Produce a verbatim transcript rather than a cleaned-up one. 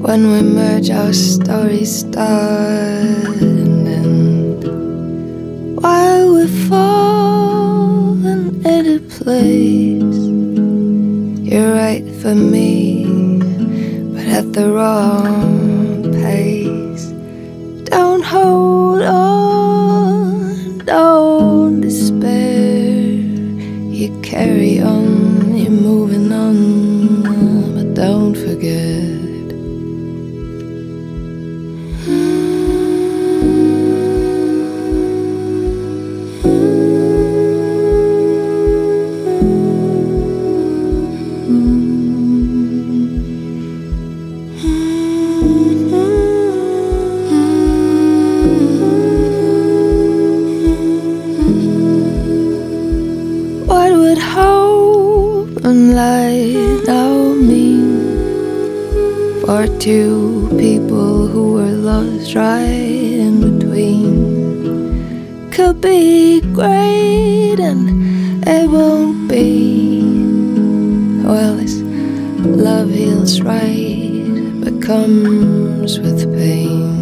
When we merge, our stories start and end. While we fall into place, you're right for me, but at the wrong pace. Don't hold on, don't despair. You carry on, you're moving on, but don't forget. What would hope and light now mean for two people who were lost right in between? Could be great and it won't be. Well, this love heals right, but comes with pain.